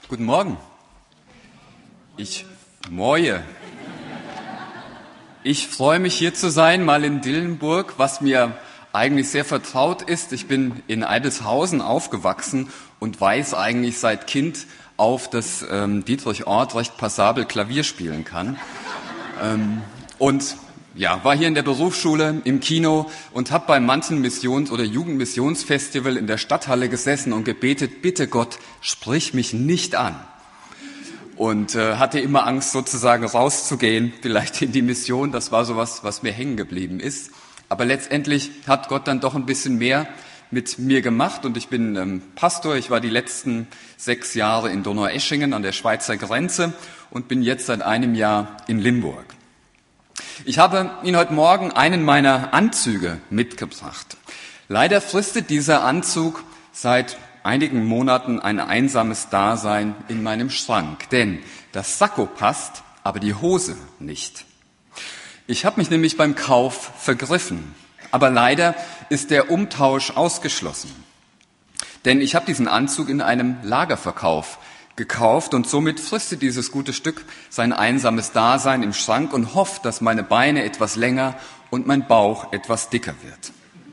Guten Morgen. Moje. Ich freue mich, hier zu sein, mal in Dillenburg, was mir eigentlich sehr vertraut ist. Ich bin in Eideshausen aufgewachsen und weiß eigentlich seit Kind auf, dass Dietrich Ort recht passabel Klavier spielen kann. War hier in der Berufsschule, im Kino und habe bei manchen Missions- oder Jugendmissionsfestival in der Stadthalle gesessen und gebetet, bitte Gott, sprich mich nicht an. Und hatte immer Angst, sozusagen rauszugehen, vielleicht in die Mission. Das war sowas, was mir hängen geblieben ist. Aber letztendlich hat Gott dann doch ein bisschen mehr mit mir gemacht. Und ich bin Pastor. Ich war die letzten 6 Jahre in Donaueschingen an der Schweizer Grenze und bin jetzt seit einem Jahr in Limburg. Ich habe Ihnen heute Morgen einen meiner Anzüge mitgebracht. Leider fristet dieser Anzug seit einigen Monaten ein einsames Dasein in meinem Schrank, denn das Sakko passt, aber die Hose nicht. Ich habe mich nämlich beim Kauf vergriffen, aber leider ist der Umtausch ausgeschlossen. Denn ich habe diesen Anzug in einem Lagerverkauf gekauft und somit fristet dieses gute Stück sein einsames Dasein im Schrank und hofft, dass meine Beine etwas länger und mein Bauch etwas dicker wird.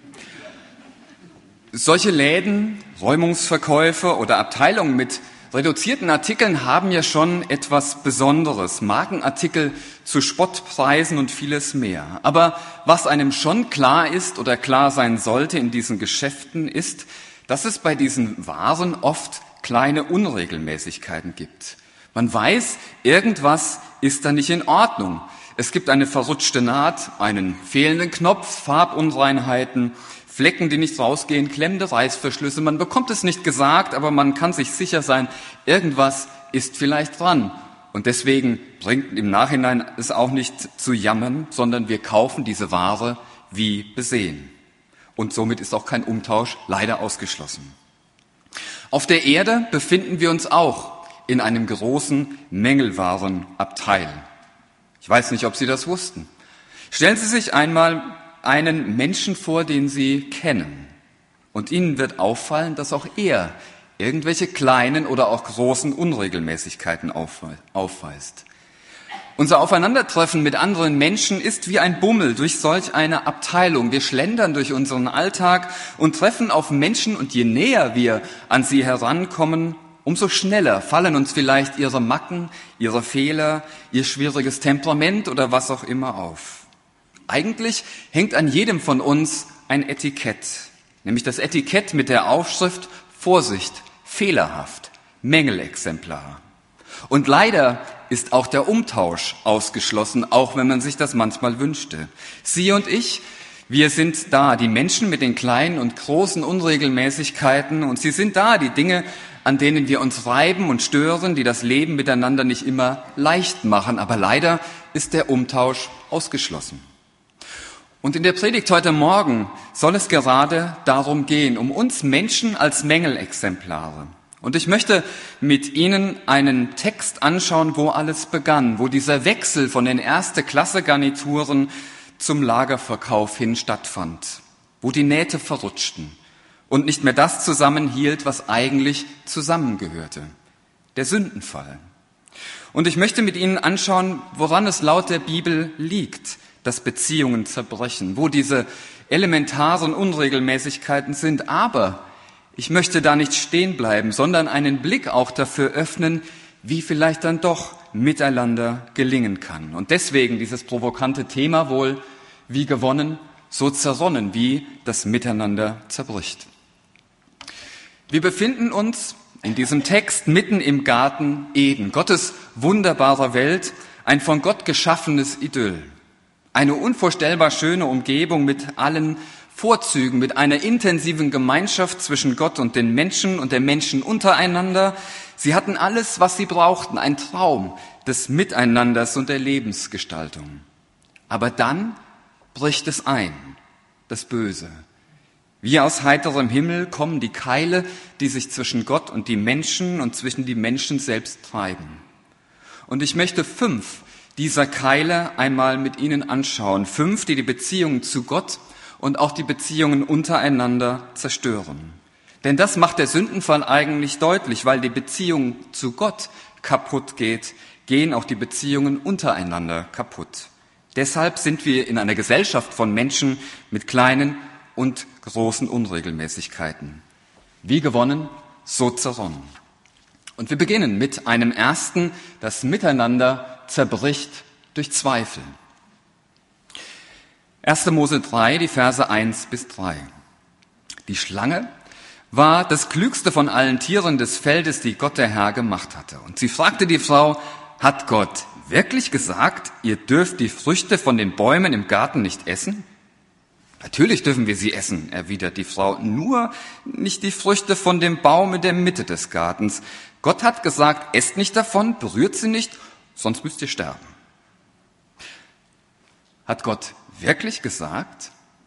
Solche Läden, Räumungsverkäufe oder Abteilungen mit reduzierten Artikeln haben ja schon etwas Besonderes. Markenartikel zu Spottpreisen und vieles mehr. Aber was einem schon klar ist oder klar sein sollte in diesen Geschäften ist, dass es bei diesen Waren oft kleine Unregelmäßigkeiten gibt. Man weiß, irgendwas ist da nicht in Ordnung. Es gibt eine verrutschte Naht, einen fehlenden Knopf, Farbunreinheiten, Flecken, die nicht rausgehen, klemmende Reißverschlüsse. Man bekommt es nicht gesagt, aber man kann sich sicher sein, irgendwas ist vielleicht dran. Und deswegen bringt im Nachhinein es auch nicht zu jammern, sondern wir kaufen diese Ware wie besehen. Und somit ist auch kein Umtausch leider ausgeschlossen. Auf der Erde befinden wir uns auch in einem großen Mängelwarenabteil. Ich weiß nicht, ob Sie das wussten. Stellen Sie sich einmal einen Menschen vor, den Sie kennen. Und Ihnen wird auffallen, dass auch er irgendwelche kleinen oder auch großen Unregelmäßigkeiten aufweist. Unser Aufeinandertreffen mit anderen Menschen ist wie ein Bummel durch solch eine Abteilung. Wir schlendern durch unseren Alltag und treffen auf Menschen und je näher wir an sie herankommen, umso schneller fallen uns vielleicht ihre Macken, ihre Fehler, ihr schwieriges Temperament oder was auch immer auf. Eigentlich hängt an jedem von uns ein Etikett, nämlich das Etikett mit der Aufschrift Vorsicht, fehlerhaft, Mängelexemplar. Und leider ist auch der Umtausch ausgeschlossen, auch wenn man sich das manchmal wünschte. Sie und ich, wir sind da, die Menschen mit den kleinen und großen Unregelmäßigkeiten, und sie sind da, die Dinge, an denen wir uns reiben und stören, die das Leben miteinander nicht immer leicht machen. Aber leider ist der Umtausch ausgeschlossen. Und in der Predigt heute Morgen soll es gerade darum gehen, um uns Menschen als Mängelexemplare. Und ich möchte mit Ihnen einen Text anschauen, wo alles begann, wo dieser Wechsel von den Erste-Klasse-Garnituren zum Lagerverkauf hin stattfand, wo die Nähte verrutschten und nicht mehr das zusammenhielt, was eigentlich zusammengehörte, der Sündenfall. Und ich möchte mit Ihnen anschauen, woran es laut der Bibel liegt, dass Beziehungen zerbrechen, wo diese elementaren Unregelmäßigkeiten sind, aber ich möchte da nicht stehen bleiben, sondern einen Blick auch dafür öffnen, wie vielleicht dann doch miteinander gelingen kann. Und deswegen dieses provokante Thema wohl, wie gewonnen, so zerronnen, wie das Miteinander zerbricht. Wir befinden uns in diesem Text mitten im Garten Eden, Gottes wunderbarer Welt, ein von Gott geschaffenes Idyll. Eine unvorstellbar schöne Umgebung mit allen Vorzügen, mit einer intensiven Gemeinschaft zwischen Gott und den Menschen und der Menschen untereinander. Sie hatten alles, was sie brauchten, ein Traum des Miteinanders und der Lebensgestaltung. Aber dann bricht es ein, das Böse. Wie aus heiterem Himmel kommen die Keile, die sich zwischen Gott und die Menschen und zwischen die Menschen selbst treiben. Und ich möchte 5 dieser Keile einmal mit Ihnen anschauen. 5, die die Beziehungen zu Gott und auch die Beziehungen untereinander zerstören. Denn das macht der Sündenfall eigentlich deutlich, weil die Beziehung zu Gott kaputt geht, gehen auch die Beziehungen untereinander kaputt. Deshalb sind wir in einer Gesellschaft von Menschen mit kleinen und großen Unregelmäßigkeiten. Wie gewonnen, so zerronnen. Und wir beginnen mit einem ersten, das Miteinander zerbricht durch Zweifel. 1. Mose 3, die Verse 1 bis 3. Die Schlange war das klügste von allen Tieren des Feldes, die Gott der Herr gemacht hatte. Und sie fragte die Frau, hat Gott wirklich gesagt, ihr dürft die Früchte von den Bäumen im Garten nicht essen? Natürlich dürfen wir sie essen, erwidert die Frau, nur nicht die Früchte von dem Baum in der Mitte des Gartens. Gott hat gesagt, esst nicht davon, berührt sie nicht, sonst müsst ihr sterben. Hat Gott wirklich gesagt?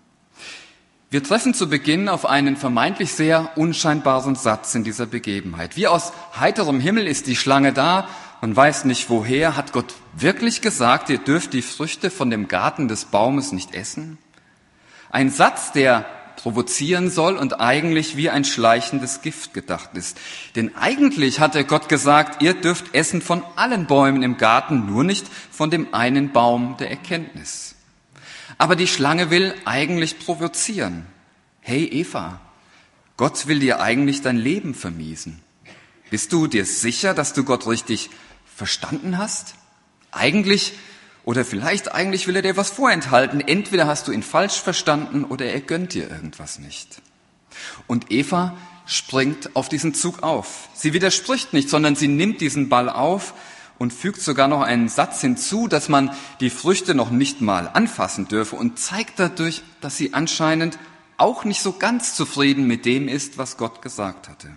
Wir treffen zu Beginn auf einen vermeintlich sehr unscheinbaren Satz in dieser Begebenheit. Wie aus heiterem Himmel ist die Schlange da, man weiß nicht woher. Hat Gott wirklich gesagt, ihr dürft die Früchte von dem Garten des Baumes nicht essen? Ein Satz, der provozieren soll und eigentlich wie ein schleichendes Gift gedacht ist. Denn eigentlich hatte Gott gesagt, ihr dürft essen von allen Bäumen im Garten, nur nicht von dem einen Baum der Erkenntnis. Aber die Schlange will eigentlich provozieren. Hey Eva, Gott will dir eigentlich dein Leben vermiesen. Bist du dir sicher, dass du Gott richtig verstanden hast? Eigentlich will er dir was vorenthalten. Entweder hast du ihn falsch verstanden oder er gönnt dir irgendwas nicht. Und Eva springt auf diesen Zug auf. Sie widerspricht nicht, sondern sie nimmt diesen Ball auf und fügt sogar noch einen Satz hinzu, dass man die Früchte noch nicht mal anfassen dürfe und zeigt dadurch, dass sie anscheinend auch nicht so ganz zufrieden mit dem ist, was Gott gesagt hatte.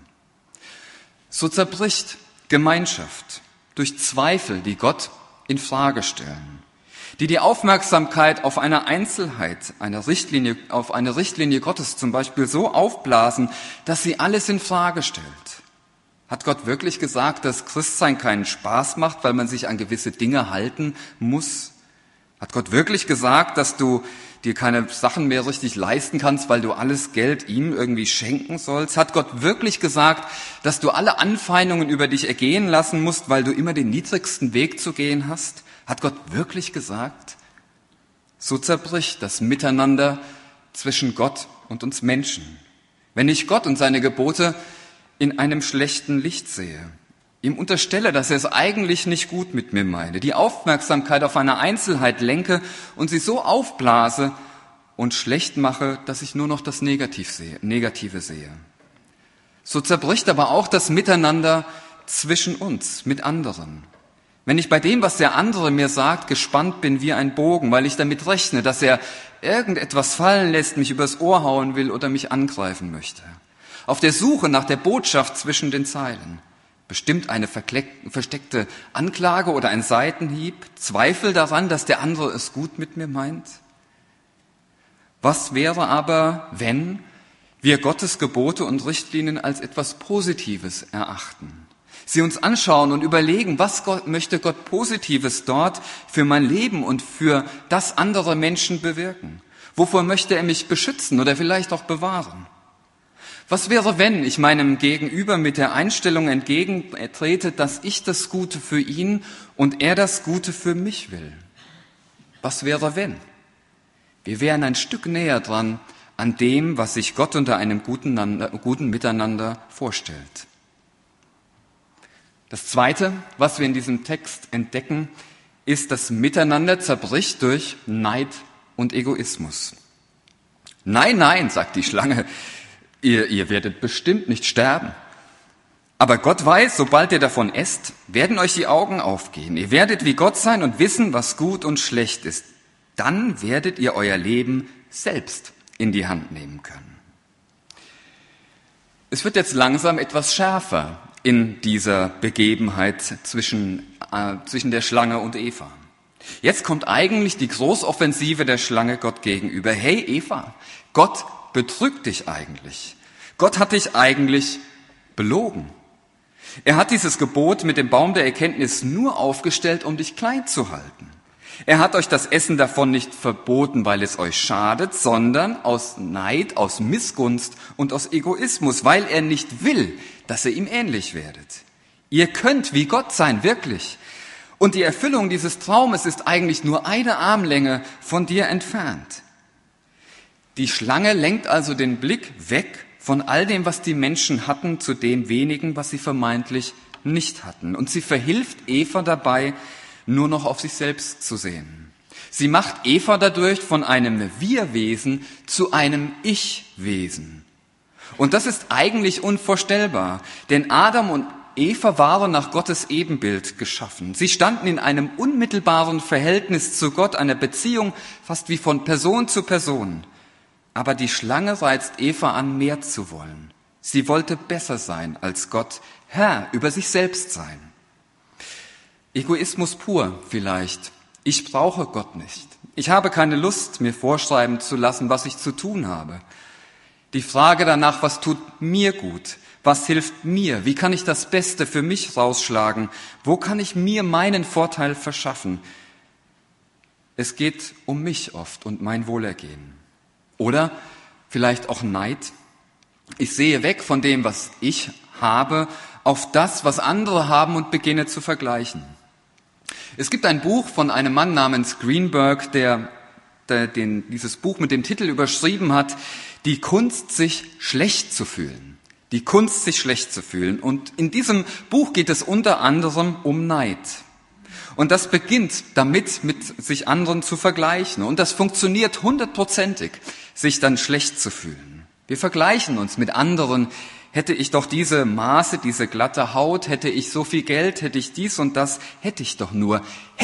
So zerbricht Gemeinschaft durch Zweifel, die Gott in Frage stellen, die Aufmerksamkeit auf eine Einzelheit, auf eine Richtlinie Gottes zum Beispiel so aufblasen, dass sie alles in Frage stellt. Hat Gott wirklich gesagt, dass Christsein keinen Spaß macht, weil man sich an gewisse Dinge halten muss? Hat Gott wirklich gesagt, dass du dir keine Sachen mehr richtig leisten kannst, weil du alles Geld ihm irgendwie schenken sollst? Hat Gott wirklich gesagt, dass du alle Anfeindungen über dich ergehen lassen musst, weil du immer den niedrigsten Weg zu gehen hast? Hat Gott wirklich gesagt? So zerbricht das Miteinander zwischen Gott und uns Menschen. Wenn ich Gott und seine Gebote in einem schlechten Licht sehe, ihm unterstelle, dass er es eigentlich nicht gut mit mir meine, die Aufmerksamkeit auf eine Einzelheit lenke und sie so aufblase und schlecht mache, dass ich nur noch das Negative sehe. So zerbricht aber auch das Miteinander zwischen uns, mit anderen. Wenn ich bei dem, was der andere mir sagt, gespannt bin wie ein Bogen, weil ich damit rechne, dass er irgendetwas fallen lässt, mich übers Ohr hauen will oder mich angreifen möchte. Auf der Suche nach der Botschaft zwischen den Zeilen. Bestimmt eine versteckte Anklage oder ein Seitenhieb, Zweifel daran, dass der andere es gut mit mir meint. Was wäre aber, wenn wir Gottes Gebote und Richtlinien als etwas Positives erachten? Sie uns anschauen und überlegen, was möchte Gott Positives dort für mein Leben und für das andere Menschen bewirken? Wovor möchte er mich beschützen oder vielleicht auch bewahren? Was wäre, wenn ich meinem Gegenüber mit der Einstellung entgegentrete, dass ich das Gute für ihn und er das Gute für mich will? Was wäre, wenn? Wir wären ein Stück näher dran an dem, was sich Gott unter einem guten Miteinander vorstellt. Das Zweite, was wir in diesem Text entdecken, ist, dass Miteinander zerbricht durch Neid und Egoismus. Nein, nein, sagt die Schlange, ihr werdet bestimmt nicht sterben. Aber Gott weiß, sobald ihr davon esst, werden euch die Augen aufgehen. Ihr werdet wie Gott sein und wissen, was gut und schlecht ist. Dann werdet ihr euer Leben selbst in die Hand nehmen können. Es wird jetzt langsam etwas schärfer in dieser Begebenheit zwischen der Schlange und Eva. Jetzt kommt eigentlich die Großoffensive der Schlange Gott gegenüber. Hey Eva, Gott betrügt dich eigentlich. Gott hat dich eigentlich belogen. Er hat dieses Gebot mit dem Baum der Erkenntnis nur aufgestellt, um dich klein zu halten. Er hat euch das Essen davon nicht verboten, weil es euch schadet, sondern aus Neid, aus Missgunst und aus Egoismus, weil er nicht will, dass ihr ihm ähnlich werdet. Ihr könnt wie Gott sein, wirklich. Und die Erfüllung dieses Traumes ist eigentlich nur eine Armlänge von dir entfernt. Die Schlange lenkt also den Blick weg von all dem, was die Menschen hatten, zu dem wenigen, was sie vermeintlich nicht hatten. Und sie verhilft Eva dabei, nur noch auf sich selbst zu sehen. Sie macht Eva dadurch von einem Wir-Wesen zu einem Ich-Wesen. Und das ist eigentlich unvorstellbar, denn Adam und Eva waren nach Gottes Ebenbild geschaffen. Sie standen in einem unmittelbaren Verhältnis zu Gott, einer Beziehung fast wie von Person zu Person. Aber die Schlange reizt Eva an, mehr zu wollen. Sie wollte besser sein als Gott, Herr über sich selbst sein. Egoismus pur vielleicht. Ich brauche Gott nicht. Ich habe keine Lust, mir vorschreiben zu lassen, was ich zu tun habe. Die Frage danach, was tut mir gut? Was hilft mir? Wie kann ich das Beste für mich rausschlagen? Wo kann ich mir meinen Vorteil verschaffen? Es geht um mich oft und mein Wohlergehen. Oder vielleicht auch Neid. Ich sehe weg von dem, was ich habe, auf das, was andere haben und beginne zu vergleichen. Es gibt ein Buch von einem Mann namens Greenberg, der dieses Buch mit dem Titel überschrieben hat, Die Kunst, sich schlecht zu fühlen. Die Kunst, sich schlecht zu fühlen. Und in diesem Buch geht es unter anderem um Neid. Und das beginnt damit, mit sich anderen zu vergleichen. Und das funktioniert 100%ig, sich dann schlecht zu fühlen. Wir vergleichen uns mit anderen. Hätte ich doch diese Maße, diese glatte Haut, hätte ich so viel Geld, hätte ich dies und das, hätte ich doch nur.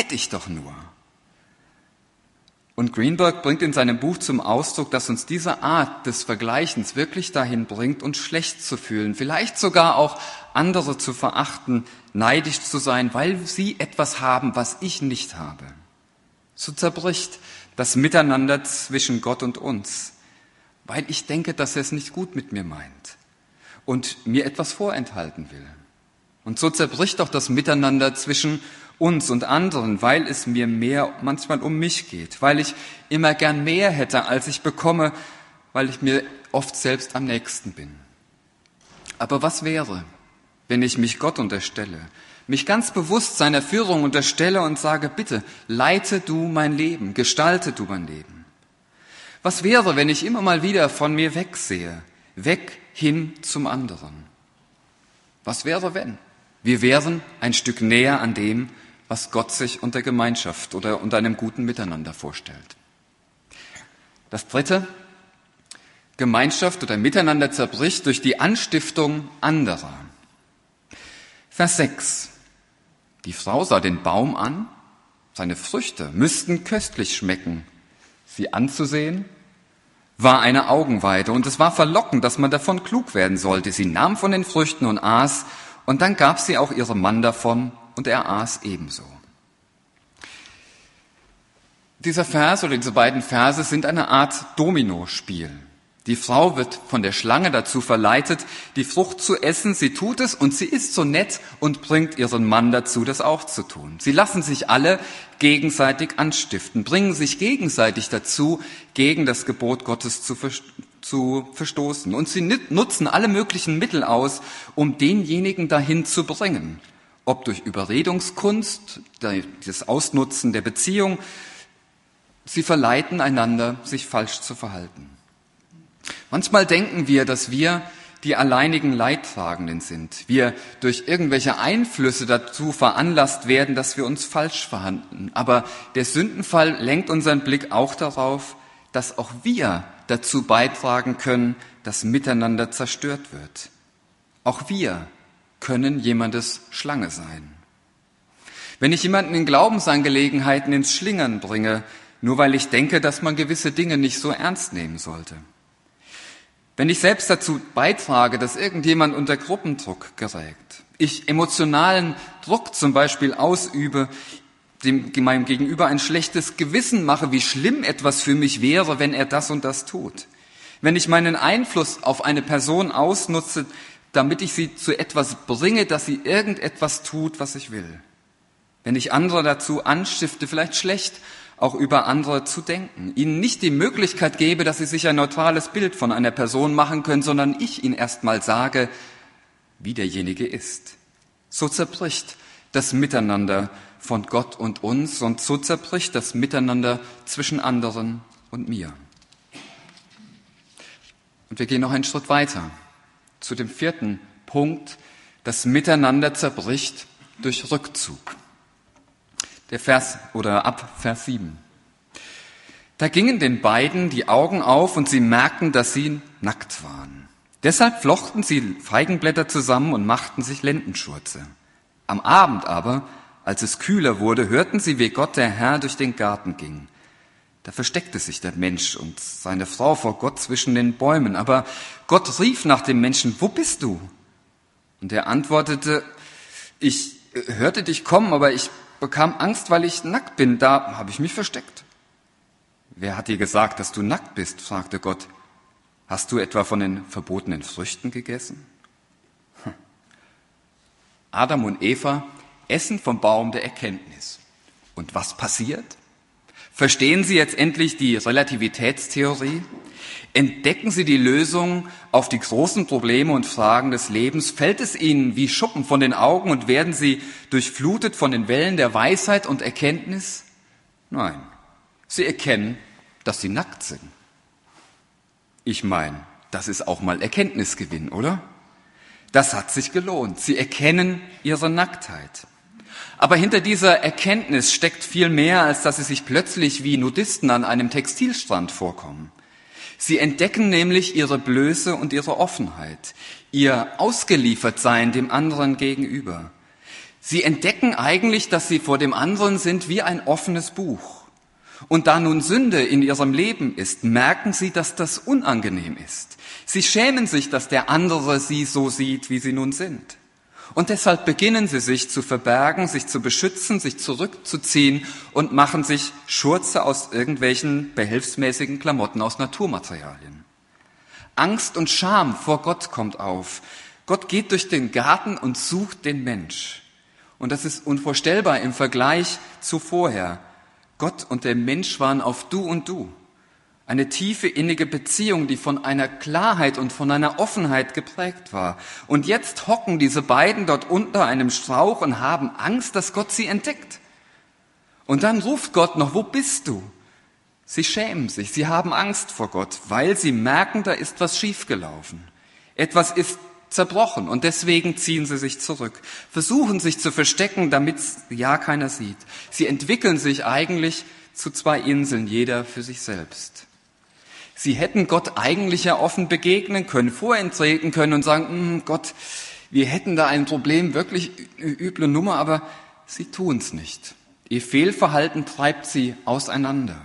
Und Greenberg bringt in seinem Buch zum Ausdruck, dass uns diese Art des Vergleichens wirklich dahin bringt, uns schlecht zu fühlen, vielleicht sogar auch andere zu verachten, neidisch zu sein, weil sie etwas haben, was ich nicht habe. So zerbricht das Miteinander zwischen Gott und uns, weil ich denke, dass er es nicht gut mit mir meint und mir etwas vorenthalten will. Und so zerbricht auch das Miteinander zwischen uns und anderen, weil es mir mehr manchmal um mich geht, weil ich immer gern mehr hätte, als ich bekomme, weil ich mir oft selbst am nächsten bin. Aber was wäre, wenn ich mich Gott unterstelle, mich ganz bewusst seiner Führung unterstelle und sage, bitte, leite du mein Leben, gestalte du mein Leben. Was wäre, wenn ich immer mal wieder von mir wegsehe, weg hin zum anderen? Was wäre, wenn? Wir wären ein Stück näher an dem, was Gott sich unter Gemeinschaft oder unter einem guten Miteinander vorstellt. Das dritte, Gemeinschaft oder Miteinander zerbricht durch die Anstiftung anderer. Vers 6. Die Frau sah den Baum an, seine Früchte müssten köstlich schmecken. Sie anzusehen war eine Augenweide und es war verlockend, dass man davon klug werden sollte. Sie nahm von den Früchten und aß und dann gab sie auch ihrem Mann davon und er aß ebenso. Dieser Vers oder diese beiden Verse sind eine Art Dominospiel. Die Frau wird von der Schlange dazu verleitet, die Frucht zu essen. Sie tut es und sie ist so nett und bringt ihren Mann dazu, das auch zu tun. Sie lassen sich alle gegenseitig anstiften, bringen sich gegenseitig dazu, gegen das Gebot Gottes zu verstoßen. Und sie nutzen alle möglichen Mittel aus, um denjenigen dahin zu bringen. Ob durch Überredungskunst, das Ausnutzen der Beziehung. Sie verleiten einander, sich falsch zu verhalten. Manchmal denken wir, dass wir die alleinigen Leidtragenden sind. Wir durch irgendwelche Einflüsse dazu veranlasst werden, dass wir uns falsch verhalten. Aber der Sündenfall lenkt unseren Blick auch darauf, dass auch wir dazu beitragen können, dass miteinander zerstört wird. Auch wir können jemandes Schlange sein. Wenn ich jemanden in Glaubensangelegenheiten ins Schlingern bringe, nur weil ich denke, dass man gewisse Dinge nicht so ernst nehmen sollte. Wenn ich selbst dazu beitrage, dass irgendjemand unter Gruppendruck gerät, ich emotionalen Druck zum Beispiel ausübe, meinem Gegenüber ein schlechtes Gewissen mache, wie schlimm etwas für mich wäre, wenn er das und das tut. Wenn ich meinen Einfluss auf eine Person ausnutze, damit ich sie zu etwas bringe, dass sie irgendetwas tut, was ich will. wenn ich andere dazu anstifte, vielleicht schlecht auch über andere zu denken, ihnen nicht die Möglichkeit gebe, dass sie sich ein neutrales Bild von einer Person machen können, sondern ich ihnen erstmal sage, wie derjenige ist. So zerbricht das Miteinander von Gott und uns und so zerbricht das Miteinander zwischen anderen und mir. Und wir gehen noch einen Schritt weiter zu dem 4. Punkt, das Miteinander zerbricht durch Rückzug. Der Vers oder ab Vers 7. Da gingen den beiden die Augen auf und sie merkten, dass sie nackt waren. Deshalb flochten sie Feigenblätter zusammen und machten sich Lendenschurze. Am Abend aber, als es kühler wurde, hörten sie, wie Gott der Herr durch den Garten ging. Da versteckte sich der Mensch und seine Frau vor Gott zwischen den Bäumen. Aber Gott rief nach dem Menschen, wo bist du? Und er antwortete, ich hörte dich kommen, aber ich bekam Angst, weil ich nackt bin. Da habe ich mich versteckt. Wer hat dir gesagt, dass du nackt bist? Fragte Gott. Hast du etwa von den verbotenen Früchten gegessen? Adam und Eva essen vom Baum der Erkenntnis. Und was passiert? Verstehen sie jetzt endlich die Relativitätstheorie? Entdecken sie die Lösung auf die großen Probleme und Fragen des Lebens? Fällt es ihnen wie Schuppen von den Augen und werden sie durchflutet von den Wellen der Weisheit und Erkenntnis? Nein, sie erkennen, dass sie nackt sind. Ich meine, das ist auch mal Erkenntnisgewinn, oder? Das hat sich gelohnt. Sie erkennen ihre Nacktheit. Aber hinter dieser Erkenntnis steckt viel mehr, als dass sie sich plötzlich wie Nudisten an einem Textilstrand vorkommen. Sie entdecken nämlich ihre Blöße und ihre Offenheit, ihr Ausgeliefertsein dem anderen gegenüber. Sie entdecken eigentlich, dass sie vor dem anderen sind wie ein offenes Buch. Und da nun Sünde in ihrem Leben ist, merken sie, dass das unangenehm ist. Sie schämen sich, dass der andere sie so sieht, wie sie nun sind. Und deshalb beginnen sie sich zu verbergen, sich zu beschützen, sich zurückzuziehen und machen sich Schurze aus irgendwelchen behelfsmäßigen Klamotten aus Naturmaterialien. Angst und Scham vor Gott kommt auf. Gott geht durch den Garten und sucht den Mensch. Und das ist unvorstellbar im Vergleich zu vorher. Gott und der Mensch waren auf Du und Du. Eine tiefe, innige Beziehung, die von einer Klarheit und von einer Offenheit geprägt war. Und jetzt hocken diese beiden dort unter einem Strauch und haben Angst, dass Gott sie entdeckt. Und dann ruft Gott noch, wo bist du? Sie schämen sich, sie haben Angst vor Gott, weil sie merken, da ist was schiefgelaufen. Etwas ist zerbrochen und deswegen ziehen sie sich zurück, versuchen sich zu verstecken, damit ja keiner sieht. Sie entwickeln sich eigentlich zu 2 Inseln, jeder für sich selbst. Sie hätten Gott eigentlich ja offen begegnen können, vorenttreten können und sagen, Gott, wir hätten da ein Problem, wirklich üble Nummer, aber sie tun es nicht. Ihr Fehlverhalten treibt sie auseinander.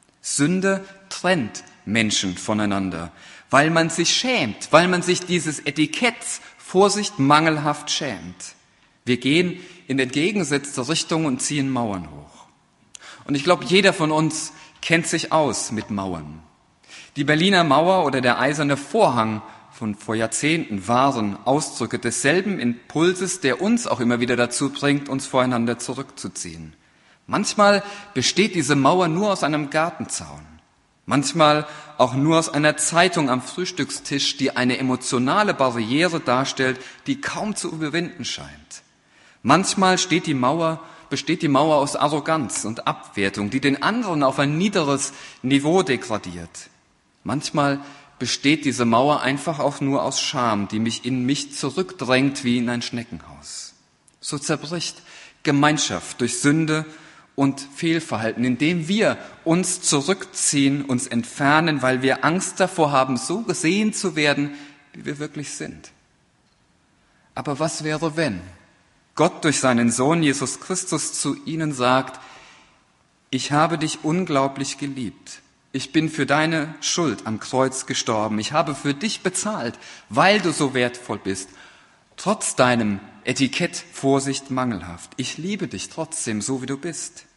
Sünde trennt Menschen voneinander, weil man sich schämt, weil man sich dieses Etiketts Vorsicht mangelhaft schämt. Wir gehen in entgegengesetzte Richtung und ziehen Mauern hoch. Und ich glaube, jeder von uns kennt sich aus mit Mauern. Die Berliner Mauer oder der eiserne Vorhang von vor Jahrzehnten waren Ausdrücke desselben Impulses, der uns auch immer wieder dazu bringt, uns voreinander zurückzuziehen. Manchmal besteht diese Mauer nur aus einem Gartenzaun, manchmal auch nur aus einer Zeitung am Frühstückstisch, die eine emotionale Barriere darstellt, die kaum zu überwinden scheint. Manchmal besteht die Mauer aus Arroganz und Abwertung, die den anderen auf ein niederes Niveau degradiert. Manchmal besteht diese Mauer einfach auch nur aus Scham, die mich in mich zurückdrängt wie in ein Schneckenhaus. So zerbricht Gemeinschaft durch Sünde und Fehlverhalten, indem wir uns zurückziehen, uns entfernen, weil wir Angst davor haben, so gesehen zu werden, wie wir wirklich sind. Aber was wäre, wenn Gott durch seinen Sohn Jesus Christus zu ihnen sagt, ich habe dich unglaublich geliebt. Ich bin für deine Schuld am Kreuz gestorben. Ich habe für dich bezahlt, weil du so wertvoll bist. Trotz deinem Etikett Vorsicht mangelhaft. Ich liebe dich trotzdem, so wie du bist.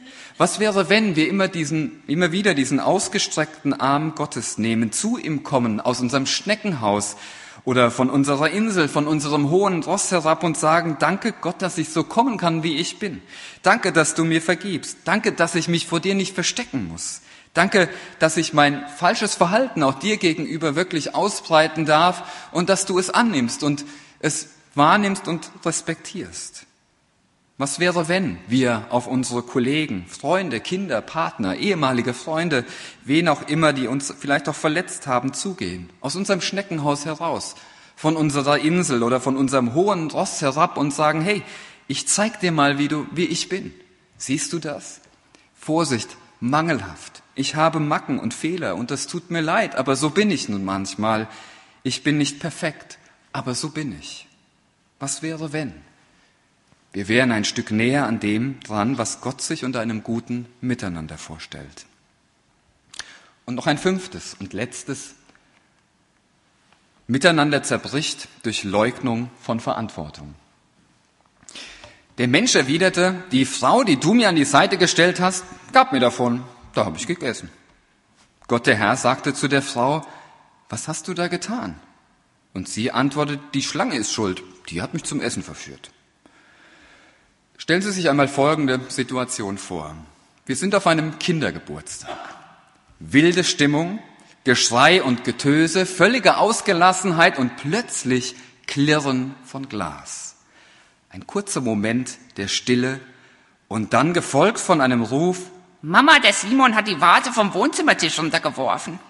Was wäre, wenn wir immer wieder diesen ausgestreckten Arm Gottes nehmen, zu ihm kommen, aus unserem Schneckenhaus oder von unserer Insel, von unserem hohen Ross herab und sagen, danke Gott, dass ich so kommen kann, wie ich bin. Danke, dass du mir vergibst. Danke, dass ich mich vor dir nicht verstecken muss. Danke, dass ich mein falsches Verhalten auch dir gegenüber wirklich ausbreiten darf und dass du es annimmst und es wahrnimmst und respektierst. Was wäre, wenn wir auf unsere Kollegen, Freunde, Kinder, Partner, ehemalige Freunde, wen auch immer, die uns vielleicht auch verletzt haben, zugehen, aus unserem Schneckenhaus heraus, von unserer Insel oder von unserem hohen Ross herab und sagen, hey, ich zeig dir mal, wie ich bin. Siehst du das? Vorsicht, mangelhaft. Ich habe Macken und Fehler und das tut mir leid, aber so bin ich nun manchmal. Ich bin nicht perfekt, aber so bin ich. Was wäre, wenn? Wir wären ein Stück näher an dem dran, was Gott sich unter einem guten Miteinander vorstellt. Und noch ein 5. und letztes. Miteinander zerbricht durch Leugnung von Verantwortung. Der Mensch erwiderte, die Frau, die du mir an die Seite gestellt hast, gab mir davon, da habe ich gegessen. Gott der Herr sagte zu der Frau, was hast du da getan? Und sie antwortet, die Schlange ist schuld, die hat mich zum Essen verführt. Stellen Sie sich einmal folgende Situation vor. Wir sind auf einem Kindergeburtstag. Wilde Stimmung, Geschrei und Getöse, völlige Ausgelassenheit und plötzlich Klirren von Glas. Ein kurzer Moment der Stille und dann gefolgt von einem Ruf, Mama, der Simon hat die Vase vom Wohnzimmertisch runtergeworfen.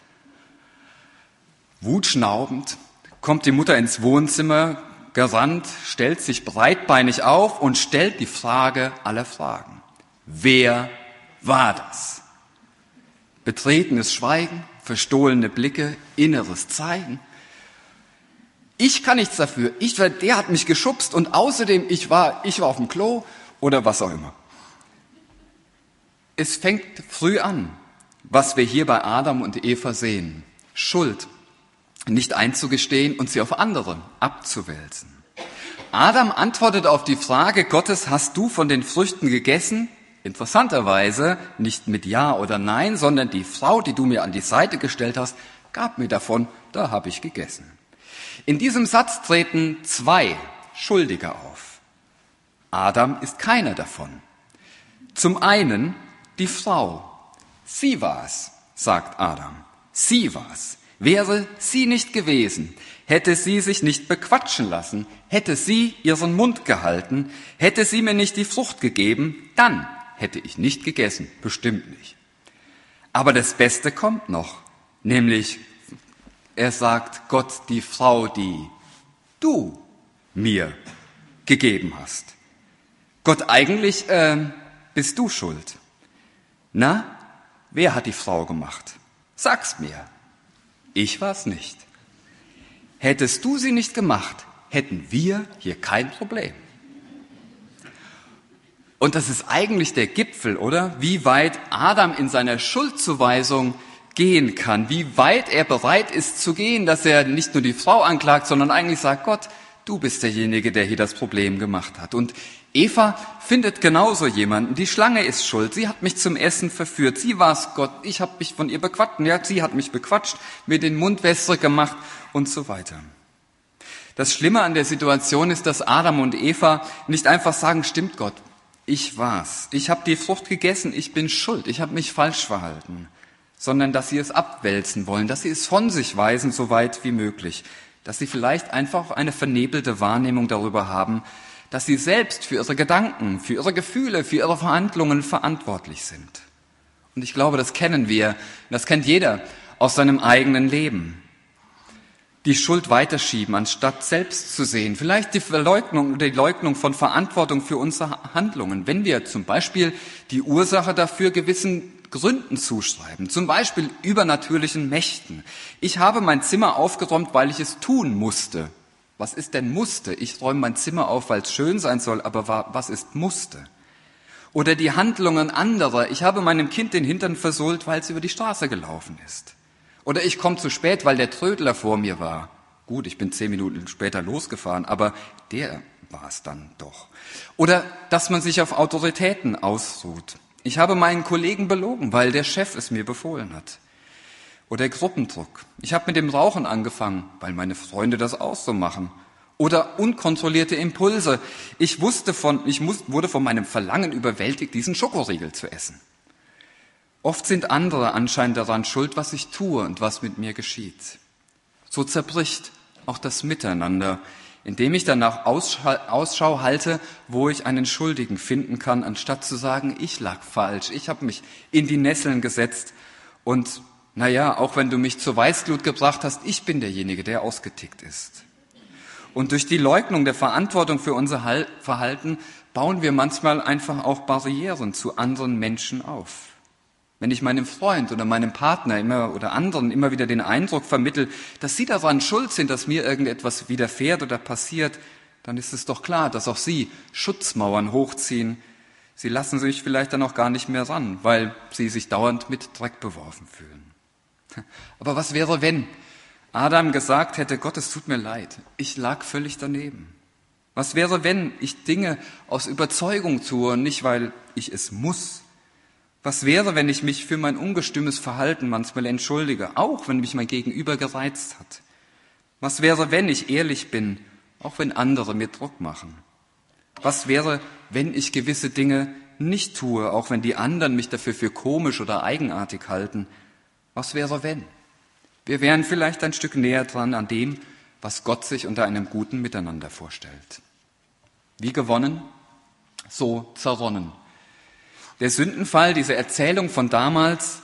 Wutschnaubend kommt die Mutter ins Wohnzimmer, gerannt, stellt sich breitbeinig auf und stellt die Frage aller Fragen. Wer war das? Betretenes Schweigen, verstohlene Blicke, inneres Zeigen. Ich kann nichts dafür. Der hat mich geschubst und außerdem ich war auf dem Klo oder was auch immer. Es fängt früh an, was wir hier bei Adam und Eva sehen. Schuld nicht einzugestehen und sie auf andere abzuwälzen. Adam antwortet auf die Frage Gottes, hast du von den Früchten gegessen? Interessanterweise nicht mit Ja oder Nein, sondern die Frau, die du mir an die Seite gestellt hast, gab mir davon, da habe ich gegessen. In diesem Satz treten 2 Schuldige auf. Adam ist keiner davon. Zum einen die Frau. Sie war's, sagt Adam. Sie war's. Wäre sie nicht gewesen, hätte sie sich nicht bequatschen lassen, hätte sie ihren Mund gehalten, hätte sie mir nicht die Frucht gegeben, dann hätte ich nicht gegessen, bestimmt nicht. Aber das Beste kommt noch, nämlich er sagt Gott, die Frau, die du mir gegeben hast. Gott, eigentlich bist du schuld. Na, wer hat die Frau gemacht? Sag's mir. Ich war's nicht. Hättest du sie nicht gemacht, hätten wir hier kein Problem. Und das ist eigentlich der Gipfel, oder? Wie weit Adam in seiner Schuldzuweisung gehen kann, wie weit er bereit ist zu gehen, dass er nicht nur die Frau anklagt, sondern eigentlich sagt, Gott, du bist derjenige, der hier das Problem gemacht hat. Und Eva findet genauso jemanden. Die Schlange ist schuld. Sie hat mich zum Essen verführt. Sie war's Gott. Ich habe mich von ihr bequatscht. Ja, sie hat mich bequatscht, mir den Mund wässrig gemacht und so weiter. Das Schlimme an der Situation ist, dass Adam und Eva nicht einfach sagen, stimmt Gott, ich war's. Ich habe die Frucht gegessen. Ich bin schuld. Ich habe mich falsch verhalten. Sondern dass sie es abwälzen wollen, dass sie es von sich weisen, so weit wie möglich. Dass sie vielleicht einfach eine vernebelte Wahrnehmung darüber haben, dass sie selbst für ihre Gedanken, für ihre Gefühle, für ihre Verhandlungen verantwortlich sind. Und ich glaube, das kennen wir, das kennt jeder aus seinem eigenen Leben. Die Schuld weiterschieben, anstatt selbst zu sehen. Vielleicht die Verleugnung oder die Leugnung von Verantwortung für unsere Handlungen. Wenn wir zum Beispiel die Ursache dafür gewissen Gründen zuschreiben, zum Beispiel übernatürlichen Mächten. Ich habe mein Zimmer aufgeräumt, weil ich es tun musste. Was ist denn musste? Ich räume mein Zimmer auf, weil es schön sein soll, aber was ist musste? Oder die Handlungen anderer. Ich habe meinem Kind den Hintern versohlt, weil es über die Straße gelaufen ist. Oder ich komme zu spät, weil der Trödler vor mir war. Gut, ich bin 10 Minuten später losgefahren, aber der war es dann doch. Oder dass man sich auf Autoritäten ausruht. Ich habe meinen Kollegen belogen, weil der Chef es mir befohlen hat. Oder Gruppendruck. Ich habe mit dem Rauchen angefangen, weil meine Freunde das auch so machen. Oder unkontrollierte Impulse. Ich wurde von meinem Verlangen überwältigt, diesen Schokoriegel zu essen. Oft sind andere anscheinend daran schuld, was ich tue und was mit mir geschieht. So zerbricht auch das Miteinander, indem ich danach Ausschau halte, wo ich einen Schuldigen finden kann, anstatt zu sagen, ich lag falsch, ich habe mich in die Nesseln gesetzt und auch wenn du mich zur Weißglut gebracht hast, ich bin derjenige, der ausgetickt ist. Und durch die Leugnung der Verantwortung für unser Verhalten bauen wir manchmal einfach auch Barrieren zu anderen Menschen auf. Wenn ich meinem Freund oder meinem Partner anderen immer wieder den Eindruck vermittle, dass sie daran schuld sind, dass mir irgendetwas widerfährt oder passiert, dann ist es doch klar, dass auch sie Schutzmauern hochziehen. Sie lassen sich vielleicht dann auch gar nicht mehr ran, weil sie sich dauernd mit Dreck beworfen fühlen. Aber was wäre, wenn Adam gesagt hätte, Gott, es tut mir leid, ich lag völlig daneben? Was wäre, wenn ich Dinge aus Überzeugung tue und nicht, weil ich es muss? Was wäre, wenn ich mich für mein ungestümes Verhalten manchmal entschuldige, auch wenn mich mein Gegenüber gereizt hat? Was wäre, wenn ich ehrlich bin, auch wenn andere mir Druck machen? Was wäre, wenn ich gewisse Dinge nicht tue, auch wenn die anderen mich dafür für komisch oder eigenartig halten? Was wäre, wenn? Wir wären vielleicht ein Stück näher dran an dem, was Gott sich unter einem guten Miteinander vorstellt. Wie gewonnen, so zerronnen. Der Sündenfall, diese Erzählung von damals,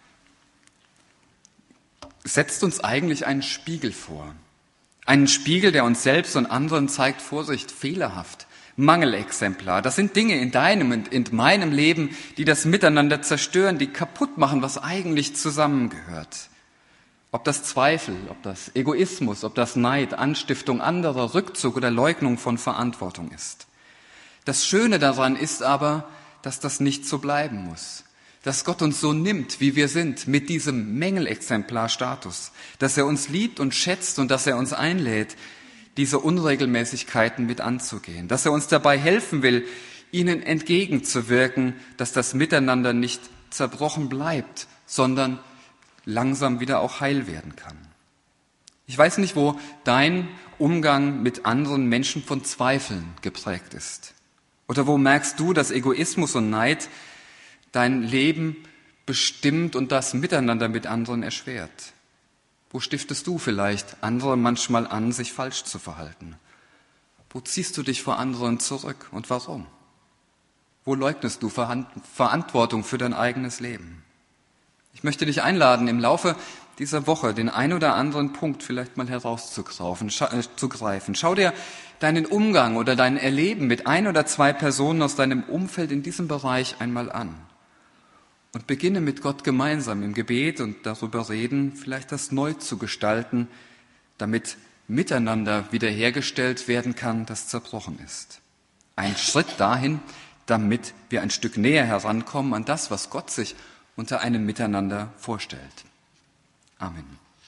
setzt uns eigentlich einen Spiegel vor. Einen Spiegel, der uns selbst und anderen zeigt, Vorsicht, fehlerhaft, Mangelexemplar. Das sind Dinge in deinem und in meinem Leben, die das Miteinander zerstören, die kaputt machen, was eigentlich zusammengehört. Ob das Zweifel, ob das Egoismus, ob das Neid, Anstiftung anderer, Rückzug oder Leugnung von Verantwortung ist. Das Schöne daran ist aber, dass das nicht so bleiben muss. Dass Gott uns so nimmt, wie wir sind, mit diesem Mängelexemplarstatus. Dass er uns liebt und schätzt und dass er uns einlädt, diese Unregelmäßigkeiten mit anzugehen. Dass er uns dabei helfen will, ihnen entgegenzuwirken, dass das Miteinander nicht zerbrochen bleibt, sondern langsam wieder auch heil werden kann. Ich weiß nicht, wo dein Umgang mit anderen Menschen von Zweifeln geprägt ist. Oder wo merkst du, dass Egoismus und Neid dein Leben bestimmt und das Miteinander mit anderen erschwert? Wo stiftest du vielleicht andere manchmal an, sich falsch zu verhalten? Wo ziehst du dich vor anderen zurück und warum? Wo leugnest du Verantwortung für dein eigenes Leben? Ich möchte dich einladen, im Laufe dieser Woche den ein oder anderen Punkt vielleicht mal herauszugreifen. Schau dir deinen Umgang oder dein Erleben mit ein oder zwei Personen aus deinem Umfeld in diesem Bereich einmal an. Und beginne mit Gott gemeinsam im Gebet und darüber reden, vielleicht das neu zu gestalten, damit miteinander wiederhergestellt werden kann, das zerbrochen ist. Ein Schritt dahin, damit wir ein Stück näher herankommen an das, was Gott sich unter einem Miteinander vorstellt. Amen.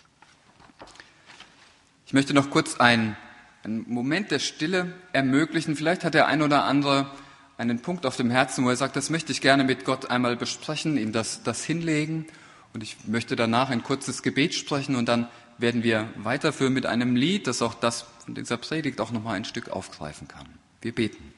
Ich möchte noch kurz einen Moment der Stille ermöglichen. Vielleicht hat der ein oder andere einen Punkt auf dem Herzen, wo er sagt, das möchte ich gerne mit Gott einmal besprechen, ihm das hinlegen. Und ich möchte danach ein kurzes Gebet sprechen und dann werden wir weiterführen mit einem Lied, das auch das von dieser Predigt auch nochmal ein Stück aufgreifen kann. Wir beten.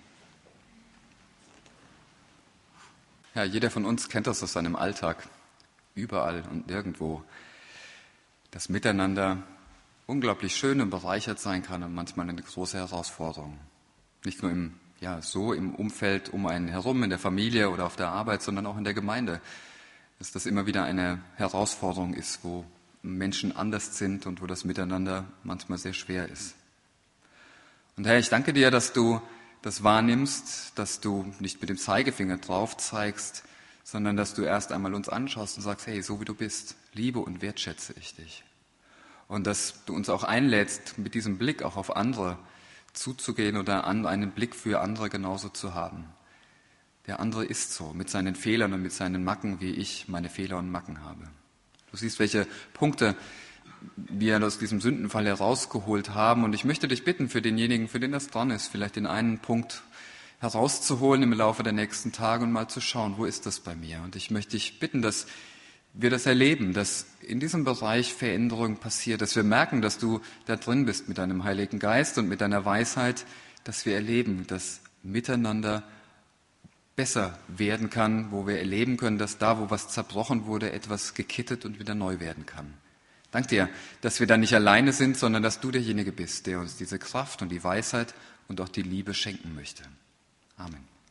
Ja, jeder von uns kennt das aus seinem Alltag, überall und nirgendwo. Das Miteinander unglaublich schön und bereichert sein kann und manchmal eine große Herausforderung. Nicht nur im Umfeld um einen herum, in der Familie oder auf der Arbeit, sondern auch in der Gemeinde, dass das immer wieder eine Herausforderung ist, wo Menschen anders sind und wo das Miteinander manchmal sehr schwer ist. Und Herr, ich danke dir, dass du das wahrnimmst, dass du nicht mit dem Zeigefinger drauf zeigst, sondern dass du erst einmal uns anschaust und sagst, hey, so wie du bist, liebe und wertschätze ich dich. Und dass du uns auch einlädst, mit diesem Blick auch auf andere zuzugehen oder einen Blick für andere genauso zu haben. Der andere ist so, mit seinen Fehlern und mit seinen Macken, wie ich meine Fehler und Macken habe. Du siehst, welche Punkte wir aus diesem Sündenfall herausgeholt haben. Und ich möchte dich bitten, für denjenigen, für den das dran ist, vielleicht den einen Punkt herauszuholen im Laufe der nächsten Tage und mal zu schauen, wo ist das bei mir? Und ich möchte dich bitten, dass wir das erleben, dass in diesem Bereich Veränderung passiert, dass wir merken, dass du da drin bist mit deinem Heiligen Geist und mit deiner Weisheit, dass wir erleben, dass miteinander besser werden kann, wo wir erleben können, dass da, wo was zerbrochen wurde, etwas gekittet und wieder neu werden kann. Dank dir, dass wir da nicht alleine sind, sondern dass du derjenige bist, der uns diese Kraft und die Weisheit und auch die Liebe schenken möchte. Amen.